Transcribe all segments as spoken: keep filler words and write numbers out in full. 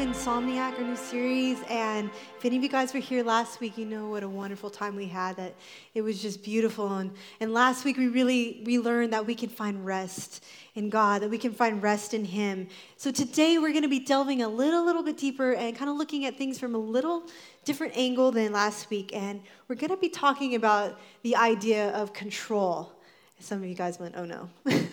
Insomniac, our new series, and if any of you guys were here last week, you know what a wonderful time we had, that it was just beautiful. And, and last week we really we learned that we can find rest in God, that we can find rest in Him. So today we're going to be delving a little, little bit deeper and kind of looking at things from a little different angle than last week. And we're going to be talking about the idea of control. Some of you guys went, oh no.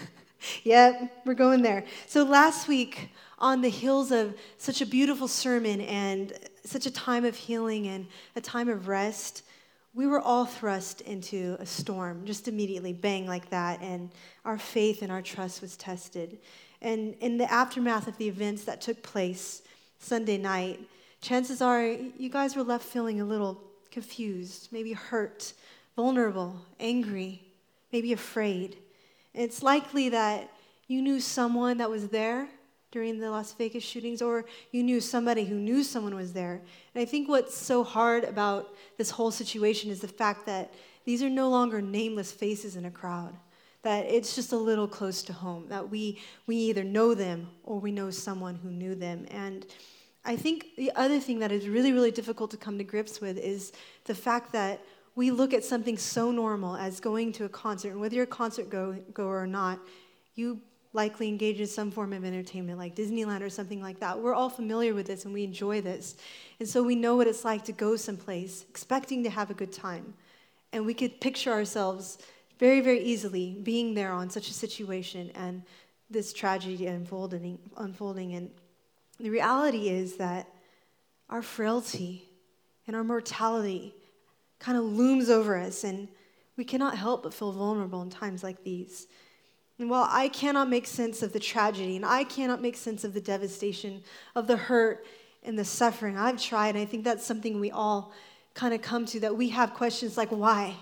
Yep, we're going there. So last week, on the heels of such a beautiful sermon and such a time of healing and a time of rest, we were all thrust into a storm, just immediately, bang, like that, and our faith and our trust was tested. And in the aftermath of the events that took place Sunday night, chances are you guys were left feeling a little confused, maybe hurt, vulnerable, angry, maybe afraid. It's likely that you knew someone that was there during the Las Vegas shootings, or you knew somebody who knew someone was there. And I think what's so hard about this whole situation is the fact that these are no longer nameless faces in a crowd, that it's just a little close to home, that we, we either know them or we know someone who knew them. And I think the other thing that is really, really difficult to come to grips with is the fact that we look at something so normal as going to a concert, and whether you're a concert go, goer or not, you likely engage in some form of entertainment like Disneyland or something like that. We're all familiar with this and we enjoy this. And so we know what it's like to go someplace expecting to have a good time. And we could picture ourselves very, very easily being there on such a situation and this tragedy unfolding. unfolding. And the reality is that our frailty and our mortality kind of looms over us, and we cannot help but feel vulnerable in times like these. And while I cannot make sense of the tragedy, and I cannot make sense of the devastation, of the hurt and the suffering, I've tried, and I think that's something we all kind of come to, that we have questions like, why?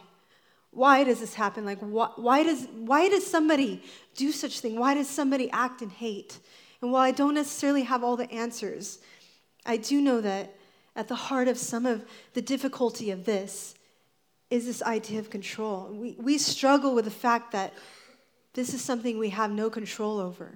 Why does this happen? Like, wh- why does why does somebody do such thing? Why does somebody act in hate? And while I don't necessarily have all the answers, I do know that at the heart of some of the difficulty of this is this idea of control. We, we struggle with the fact that this is something we have no control over.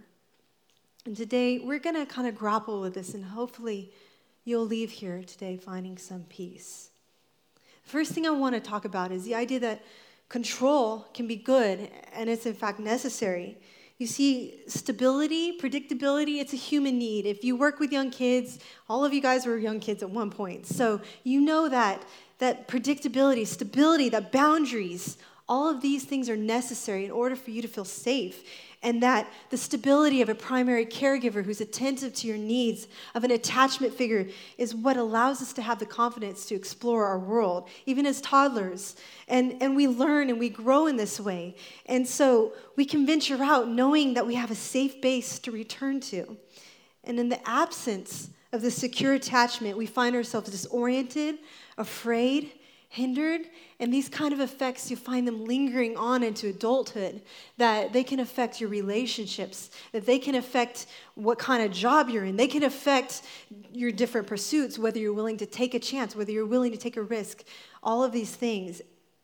And today, we're going to kind of grapple with this, and hopefully you'll leave here today finding some peace. The first thing I want to talk about is the idea that control can be good, and it's in fact necessary. You see, stability, predictability, it's a human need. If you work with young kids, all of you guys were young kids at one point, so you know that, that predictability, stability, that boundaries, all of these things are necessary in order for you to feel safe, and that the stability of a primary caregiver who's attentive to your needs, of an attachment figure, is what allows us to have the confidence to explore our world, even as toddlers. And, and we learn and we grow in this way. And so we can venture out knowing that we have a safe base to return to. And in the absence of the secure attachment, we find ourselves disoriented, afraid, hindered, and these kind of effects, you find them lingering on into adulthood, that they can affect your relationships, that they can affect what kind of job you're in, they can affect your different pursuits, whether you're willing to take a chance, whether you're willing to take a risk, all of these things.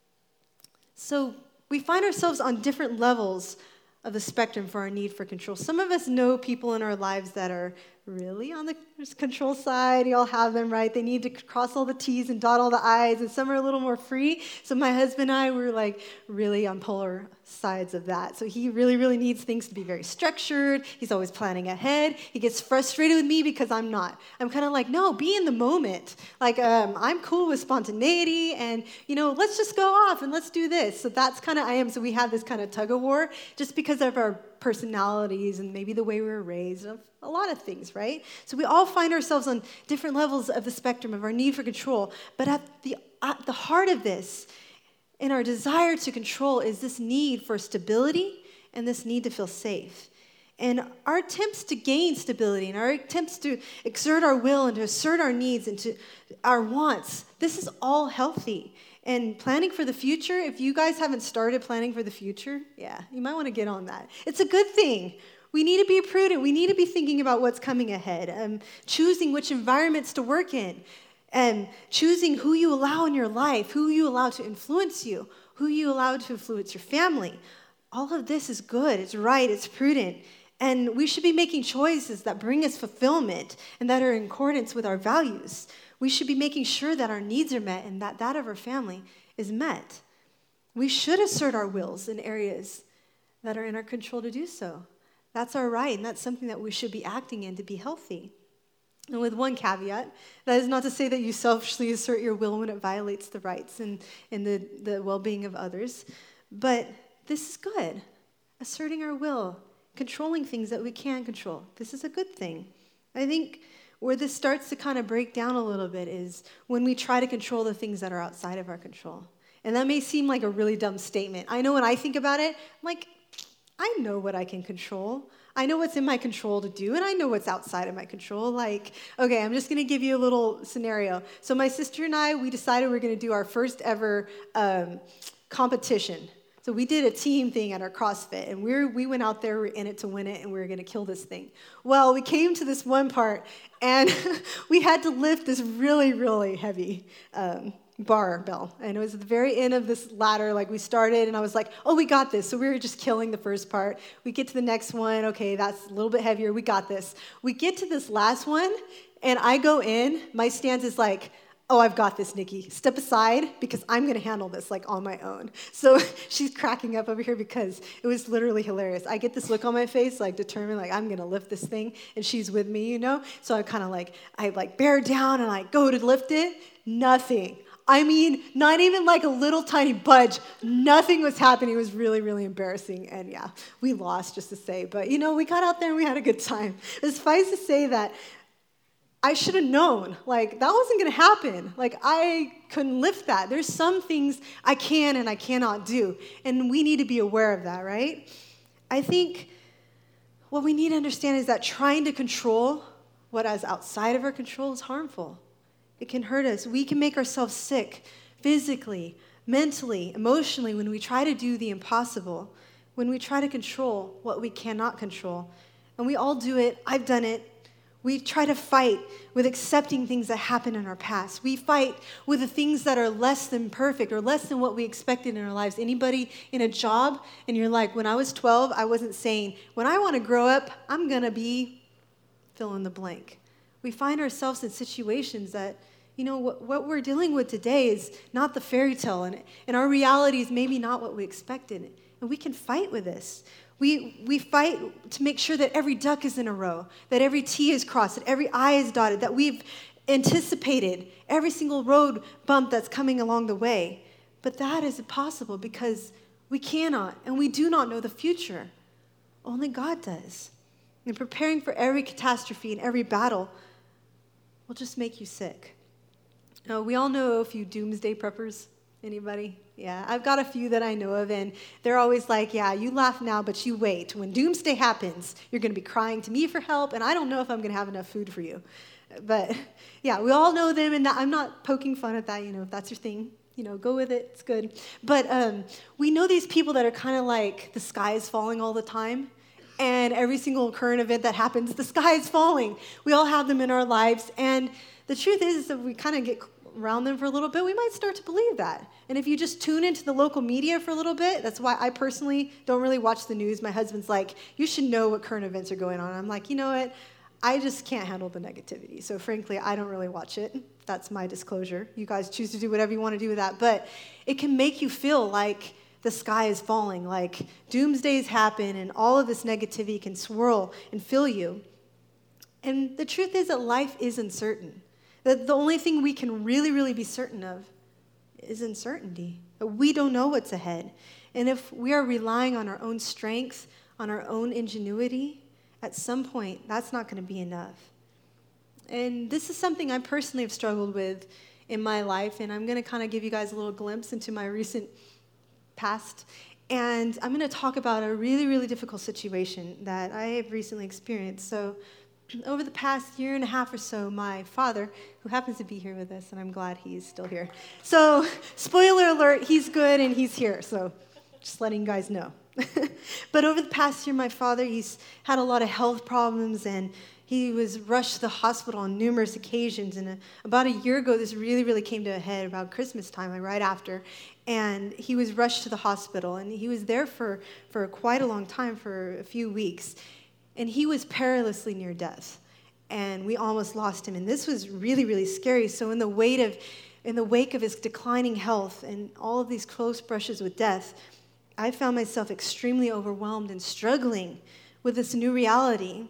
So we find ourselves on different levels of the spectrum for our need for control. Some of us know people in our lives that are really on the control side. You all have them, right? They need to cross all the T's and dot all the I's, and some are a little more free. So my husband and I were like really on polar sides of that. So he really, really needs things to be very structured. He's always planning ahead. He gets frustrated with me because I'm not. I'm kind of like, no, be in the moment. Like, um, I'm cool with spontaneity, and, you know, let's just go off and let's do this. So that's kind of I am. So we have this kind of tug of war just because of our personalities and maybe the way we were raised, of a lot of things, right? So we all find ourselves on different levels of the spectrum of our need for control. But at the at the heart of this, in our desire to control, is this need for stability and this need to feel safe. And our attempts to gain stability and our attempts to exert our will and to assert our needs and to our wants, this is all healthy. And planning for the future, if you guys haven't started planning for the future, yeah, you might want to get on that. It's a good thing. We need to be prudent. We need to be thinking about what's coming ahead, um, choosing which environments to work in, and choosing who you allow in your life, who you allow to influence you, who you allow to influence your family. All of this is good. It's right. It's prudent. And we should be making choices that bring us fulfillment and that are in accordance with our values. We should be making sure that our needs are met and that that of our family is met. We should assert our wills in areas that are in our control to do so. That's our right, and that's something that we should be acting in to be healthy. And with one caveat, that is not to say that you selfishly assert your will when it violates the rights and, and the, the well-being of others. But this is good. Asserting our will, controlling things that we can control. This is a good thing. I think where this starts to kind of break down a little bit is when we try to control the things that are outside of our control. And that may seem like a really dumb statement. I know when I think about it, I'm like, I know what I can control. I know what's in my control to do, and I know what's outside of my control. Like, okay, I'm just going to give you a little scenario. So my sister and I, we decided we we're going to do our first ever um, competition. So we did a team thing at our CrossFit, and we we went out there, we were in it to win it, and we were going to kill this thing. Well, we came to this one part, and we had to lift this really, really heavy um barbell, and it was at the very end of this ladder. Like, we started and I was like, oh, we got this. So we were just killing the first part. We get to the next one. Okay, that's a little bit heavier. We got this. We get to this last one, and I go in. My stance is like, oh, I've got this, Nikki. Step aside because I'm going to handle this like on my own. So she's cracking up over here because it was literally hilarious. I get this look on my face, like determined, like I'm going to lift this thing, and she's with me, you know? So I kind of like, I like bear down and I go to lift it. Nothing. I mean, not even like a little tiny budge. Nothing was happening. It was really, really embarrassing. And yeah, we lost, just to say. But, you know, we got out there and we had a good time. It's suffice to say that I should have known. Like, that wasn't going to happen. Like, I couldn't lift that. There's some things I can and I cannot do. And we need to be aware of that, right? I think what we need to understand is that trying to control what is outside of our control is harmful. It can hurt us. We can make ourselves sick physically, mentally, emotionally when we try to do the impossible, when we try to control what we cannot control. And we all do it. I've done it. We try to fight with accepting things that happened in our past. We fight with the things that are less than perfect or less than what we expected in our lives. Anybody in a job, and you're like, when I was twelve, I wasn't saying, when I want to grow up, I'm going to be fill in the blank. We find ourselves in situations that, you know, what, what we're dealing with today is not the fairy tale, and, and our reality is maybe not what we expected. And we can fight with this. We, we fight to make sure that every duck is in a row, that every T is crossed, that every I is dotted, that we've anticipated every single road bump that's coming along the way. But that is impossible because we cannot and we do not know the future. Only God does. And preparing for every catastrophe and every battle will just make you sick. Now, we all know a few doomsday preppers. Anybody? Yeah, I've got a few that I know of, and they're always like, yeah, you laugh now, but you wait. When doomsday happens, you're going to be crying to me for help, and I don't know if I'm going to have enough food for you. But, yeah, we all know them, and that, I'm not poking fun at that. You know, if that's your thing, you know, go with it. It's good. But um, we know these people that are kind of like the sky is falling all the time. And every single current event that happens, the sky is falling. We all have them in our lives. And the truth is that we kind of get around them for a little bit, we might start to believe that. And if you just tune into the local media for a little bit, that's why I personally don't really watch the news. My husband's like, you should know what current events are going on. I'm like, you know what? I just can't handle the negativity. So frankly, I don't really watch it. That's my disclosure. You guys choose to do whatever you want to do with that. But it can make you feel like the sky is falling, like doomsdays happen, and all of this negativity can swirl and fill you. And the truth is that life is uncertain. That the only thing we can really, really be certain of is uncertainty. That we don't know what's ahead. And if we are relying on our own strength, on our own ingenuity, at some point, that's not going to be enough. And this is something I personally have struggled with in my life, and I'm going to kind of give you guys a little glimpse into my recent past. And I'm going to talk about a really, really difficult situation that I have recently experienced. So over the past year and a half or so, my father, who happens to be here with us, and I'm glad he's still here. So, spoiler alert, he's good and he's here. So, just letting you guys know. But over the past year, my father, he's had a lot of health problems, and he was rushed to the hospital on numerous occasions. And about a year ago, this really, really came to a head about Christmas time, like right after. And he was rushed to the hospital, and he was there for, for quite a long time, for a few weeks. and he was perilously near death, and we almost lost him. And this was really, really scary. So in the weight of, in the wake of his declining health and all of these close brushes with death, I found myself extremely overwhelmed and struggling with this new reality.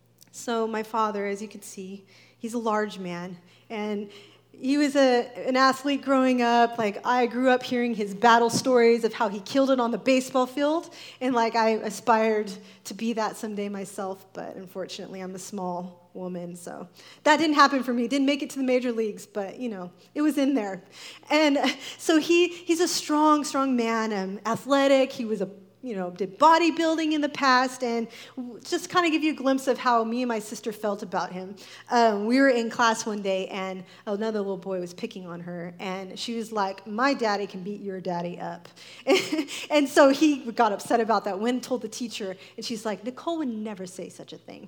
So my father, as you can see, he's a large man, and he was a, an athlete growing up. Like, I grew up hearing his battle stories of how he killed it on the baseball field, and like I aspired to be that someday myself, but unfortunately I'm a small woman, so that didn't happen for me. Didn't make it to the major leagues, but you know, it was in there. And so he he's a strong, strong man, um, athletic. He was a you know, did bodybuilding in the past, and just kind of give you a glimpse of how me and my sister felt about him. Um, we were in class one day, and another little boy was picking on her, and she was like, my daddy can beat your daddy up. And so he got upset about that, went and told the teacher, and she's like, Nicole would never say such a thing.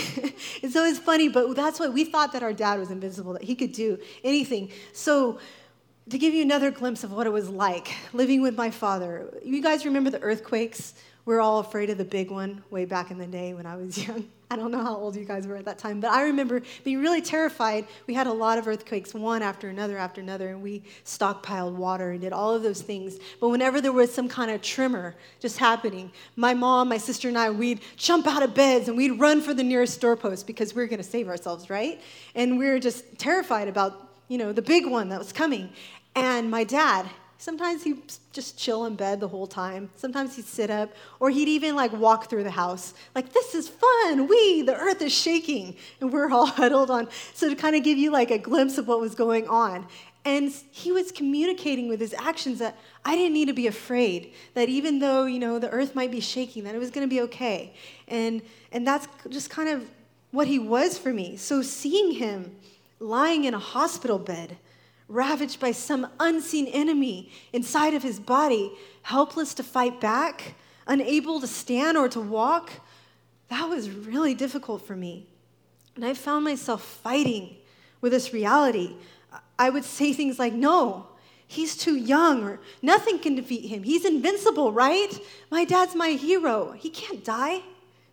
And so it's funny, but that's what we thought, that our dad was invincible, that he could do anything. So to give you another glimpse of what it was like living with my father, you guys remember the earthquakes? We were all afraid of the big one way back in the day when I was young. I don't know how old you guys were at that time, but I remember being really terrified. We had a lot of earthquakes, one after another after another, and we stockpiled water and did all of those things. But whenever there was some kind of tremor just happening, my mom, my sister, and I, we'd jump out of beds and we'd run for the nearest doorpost because we were going to save ourselves, right? And we were just terrified about, you know, the big one that was coming. And my dad, sometimes he'd just chill in bed the whole time. Sometimes he'd sit up, or he'd even like walk through the house. Like, this is fun. We, the earth is shaking, and we're all huddled on. So to kind of give you like a glimpse of what was going on. And he was communicating with his actions that I didn't need to be afraid, that even though, you know, the earth might be shaking, that it was going to be okay. And, and that's just kind of what he was for me. So seeing him lying in a hospital bed, ravaged by some unseen enemy inside of his body, helpless to fight back, unable to stand or to walk, that was really difficult for me. And I found myself fighting with this reality. I would say things like, no, he's too young, or nothing can defeat him. He's invincible, right? My dad's my hero. He can't die.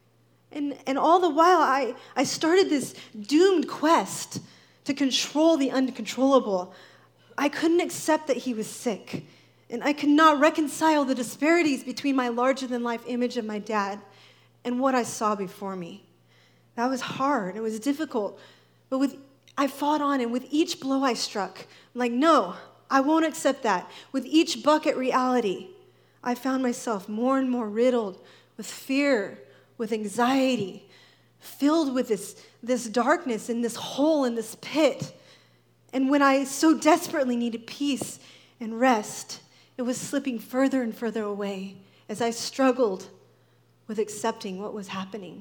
And, and all the while, I, I started this doomed quest to control the uncontrollable. I couldn't accept that he was sick, and I could not reconcile the disparities between my larger-than-life image of my dad and what I saw before me. That was hard. It was difficult. But with I fought on, and with each blow I struck, I'm like, no, I won't accept that. With each buck at reality, I found myself more and more riddled with fear, with anxiety, filled with this, this darkness and this hole in this pit. And when I so desperately needed peace and rest, it was slipping further and further away as I struggled with accepting what was happening.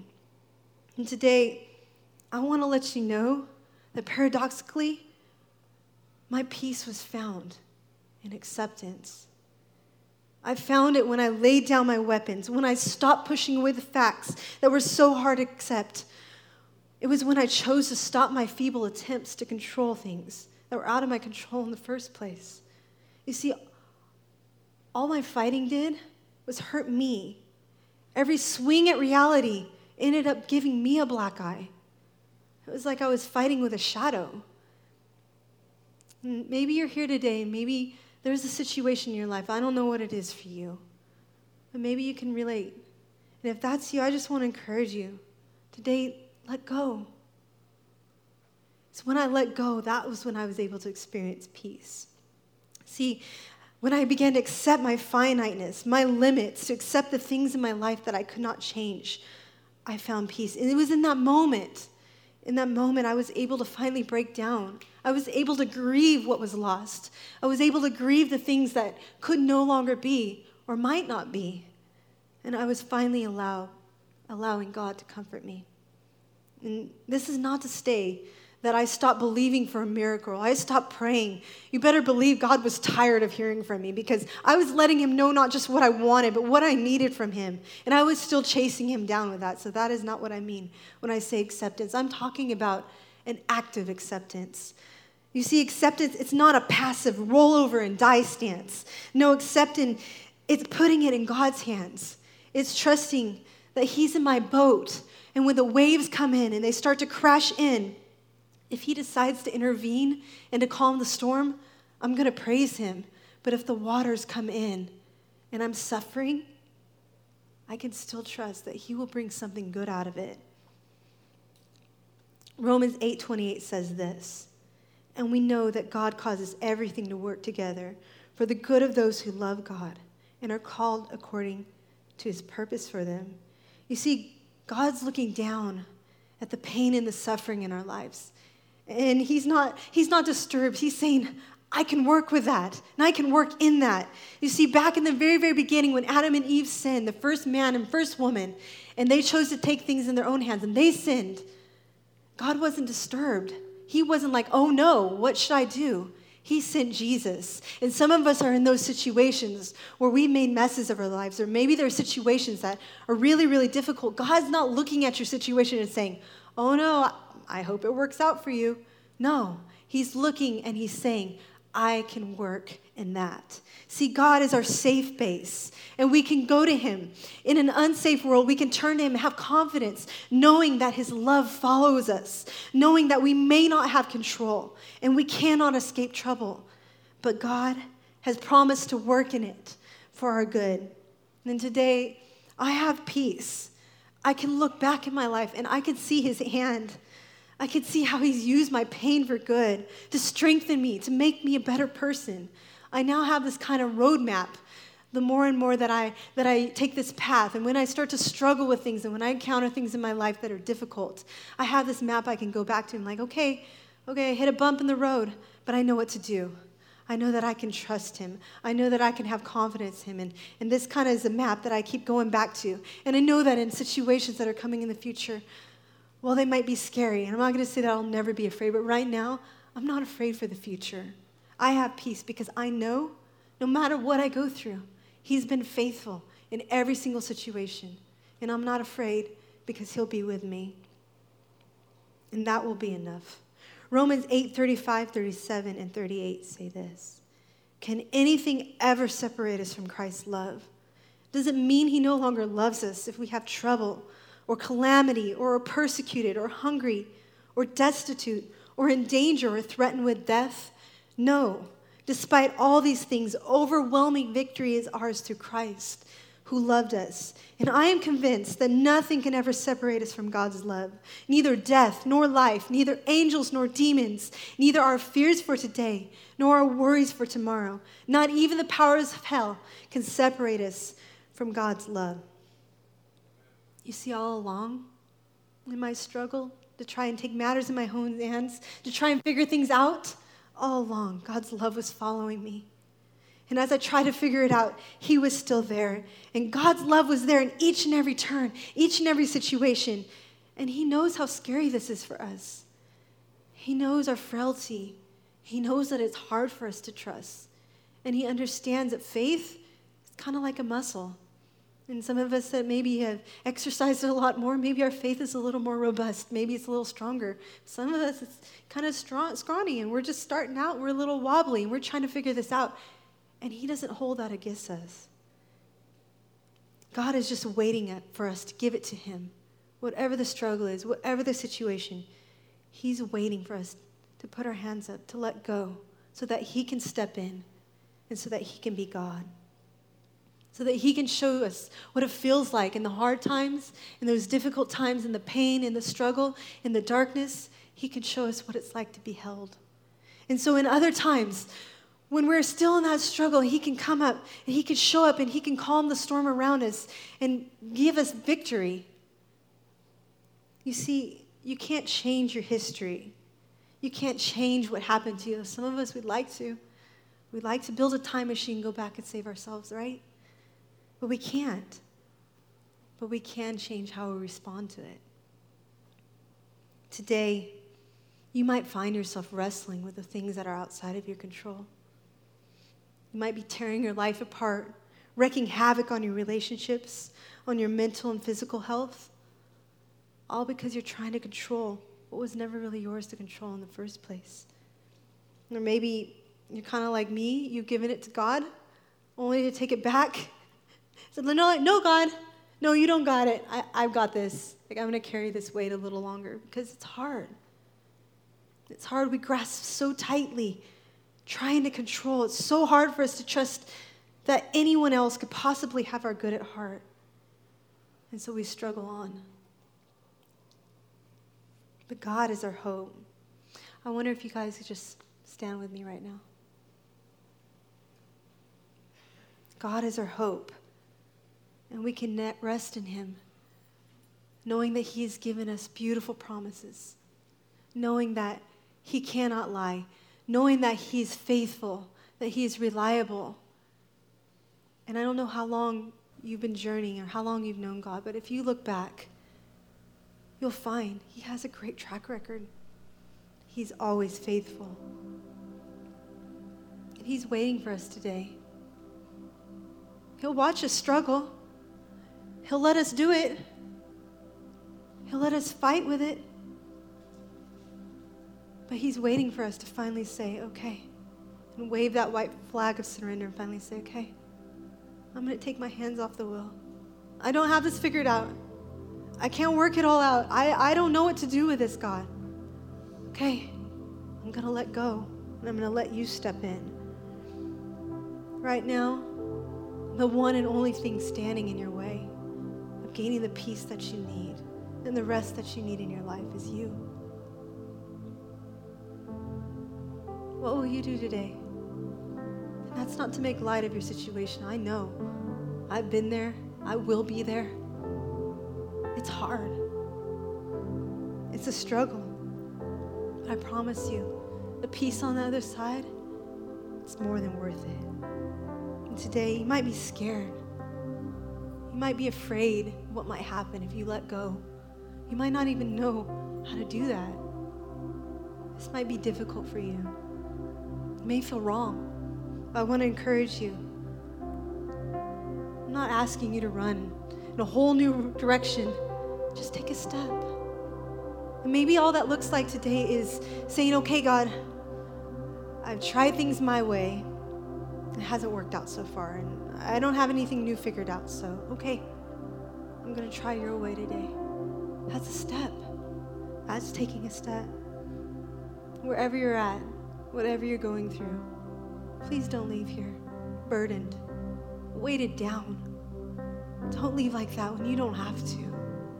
And today, I want to let you know that paradoxically, my peace was found in acceptance. I found it when I laid down my weapons, when I stopped pushing away the facts that were so hard to accept. It was when I chose to stop my feeble attempts to control things that were out of my control in the first place. You see, all my fighting did was hurt me. Every swing at reality ended up giving me a black eye. It was like I was fighting with a shadow. And maybe you're here today, maybe there's a situation in your life. I don't know what it is for you, but maybe you can relate. And if that's you, I just want to encourage you. Today, let go. So when I let go, that was when I was able to experience peace. See, when I began to accept my finiteness, my limits, to accept the things in my life that I could not change, I found peace. And it was in that moment, in that moment, I was able to finally break down. I was able to grieve what was lost. I was able to grieve the things that could no longer be or might not be. And I was finally allow, allowing God to comfort me. And this is not to say that I stopped believing for a miracle. I stopped praying. You better believe God was tired of hearing from me, because I was letting him know not just what I wanted, but what I needed from him. And I was still chasing him down with that. So that is not what I mean when I say acceptance. I'm talking about an active acceptance. You see, acceptance, it's not a passive roll over and die stance. No, acceptance, it's putting it in God's hands. It's trusting that he's in my boat. And when the waves come in and they start to crash in, if he decides to intervene and to calm the storm, I'm going to praise him. But if the waters come in and I'm suffering, I can still trust that he will bring something good out of it. Romans eight twenty-eight says this, and we know that God causes everything to work together for the good of those who love God and are called according to his purpose for them. You see, God's looking down at the pain and the suffering in our lives. And he's not, he's not disturbed. He's saying, I can work with that, and I can work in that. You see, back in the very, very beginning, when Adam and Eve sinned, the first man and first woman, and they chose to take things in their own hands, and they sinned, God wasn't disturbed. He wasn't like, oh no, what should I do? He sent Jesus. And some of us are in those situations where we made messes of our lives, or maybe there are situations that are really, really difficult. God's not looking at your situation and saying, oh no, I hope it works out for you. No, he's looking and he's saying, I can work in that. See, God is our safe base, and we can go to him. In an unsafe world, we can turn to him and have confidence, knowing that his love follows us, knowing that we may not have control, and we cannot escape trouble. But God has promised to work in it for our good. And today, I have peace. I can look back in my life, and I can see his hand. I can see how he's used my pain for good, to strengthen me, to make me a better person. I now have this kind of roadmap the more and more that I that I take this path. And when I start to struggle with things and when I encounter things in my life that are difficult, I have this map I can go back to and like, okay, okay, I hit a bump in the road, but I know what to do. I know that I can trust him. I know that I can have confidence in him. And, and this kind of is a map that I keep going back to. And I know that in situations that are coming in the future, well, they might be scary. And I'm not going to say that I'll never be afraid, but right now, I'm not afraid for the future. I have peace because I know no matter what I go through, he's been faithful in every single situation. And I'm not afraid because he'll be with me. And that will be enough. Romans eight, thirty-five, thirty-seven, and thirty-eight say this. Can anything ever separate us from Christ's love? Does it mean he no longer loves us if we have trouble or calamity or are persecuted or hungry or destitute or in danger or threatened with death? No. Despite all these things, overwhelming victory is ours through Christ, who loved us. And I am convinced that nothing can ever separate us from God's love. Neither death nor life, neither angels nor demons, neither our fears for today nor our worries for tomorrow, not even the powers of hell can separate us from God's love. You see, all along in my struggle to try and take matters in my own hands, to try and figure things out, all along, God's love was following me. And as I tried to figure it out, he was still there. And God's love was there in each and every turn, each and every situation. And he knows how scary this is for us. He knows our frailty. He knows that it's hard for us to trust. And he understands that faith is kind of like a muscle. And some of us that maybe have exercised it a lot more, maybe our faith is a little more robust. Maybe it's a little stronger. Some of us, it's kind of strong, scrawny, and we're just starting out. We're a little wobbly, and we're trying to figure this out. And he doesn't hold that against us. God is just waiting for us to give it to him. Whatever the struggle is, whatever the situation, he's waiting for us to put our hands up, to let go, so that he can step in and so that he can be God. So that he can show us what it feels like in the hard times, in those difficult times, in the pain, in the struggle, in the darkness. He can show us what it's like to be held. And so in other times, when we're still in that struggle, he can come up and he can show up and he can calm the storm around us and give us victory. You see, you can't change your history. You can't change what happened to you. Some of us would like to. We'd like to build a time machine, go back and save ourselves, right? But we can't. But we can change how we respond to it. Today, you might find yourself wrestling with the things that are outside of your control. You might be tearing your life apart, wreaking havoc on your relationships, on your mental and physical health, all because you're trying to control what was never really yours to control in the first place. Or maybe you're kind of like me, you've given it to God, only to take it back. So, no, no, God, No, you don't got it. I, I've got this. Like, I'm going to carry this weight a little longer because it's hard. It's hard. We grasp so tightly, trying to control. It's so hard for us to trust that anyone else could possibly have our good at heart. And so we struggle on. But God is our hope. I wonder if you guys could just stand with me right now. God is our hope. And we can net rest in him, knowing that he has given us beautiful promises, knowing that he cannot lie, knowing that he is faithful, that he is reliable. And I don't know how long you've been journeying or how long you've known God, but if you look back, you'll find he has a great track record. He's always faithful. And he's waiting for us today. He'll watch us struggle. He'll let us do it. He'll let us fight with it. But he's waiting for us to finally say, okay, and wave that white flag of surrender and finally say, okay, I'm going to take my hands off the wheel. I don't have this figured out. I can't work it all out. I, I don't know what to do with this, God. Okay, I'm going to let go, and I'm going to let you step in. Right now, the one and only thing standing in your way of gaining the peace that you need and the rest that you need in your life is you. What will you do today? And that's not to make light of your situation. I know. I've been there. I will be there. It's hard. It's a struggle. But I promise you, the peace on the other side, it's more than worth it. And today, you might be scared. You might be afraid of what might happen if you let go. You might not even know how to do that. This might be difficult for you. You may feel wrong. But I want to encourage you. I'm not asking you to run in a whole new direction. Just take a step. And maybe all that looks like today is saying, okay, God, I've tried things my way. It hasn't worked out so far, and I don't have anything new figured out, so okay, I'm going to try your way today. That's a step. That's taking a step. Wherever you're at, whatever you're going through, please don't leave here burdened, weighted down. Don't leave like that when you don't have to.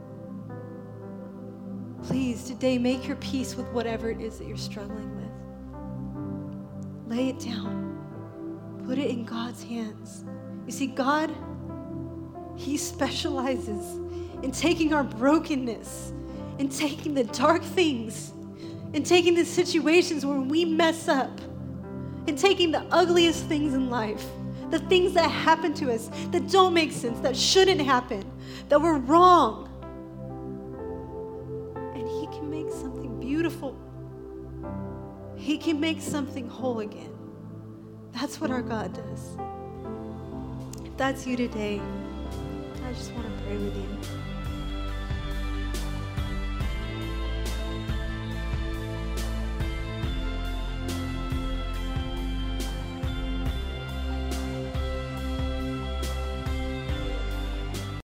Please, today, make your peace with whatever it is that you're struggling with. Lay it down. Put it in God's hands. You see, God, he specializes in taking our brokenness, in taking the dark things, in taking the situations where we mess up, in taking the ugliest things in life, the things that happen to us that don't make sense, that shouldn't happen, that were wrong. And he can make something beautiful. He can make something whole again. That's what our God does. If that's you today, I just want to pray with you.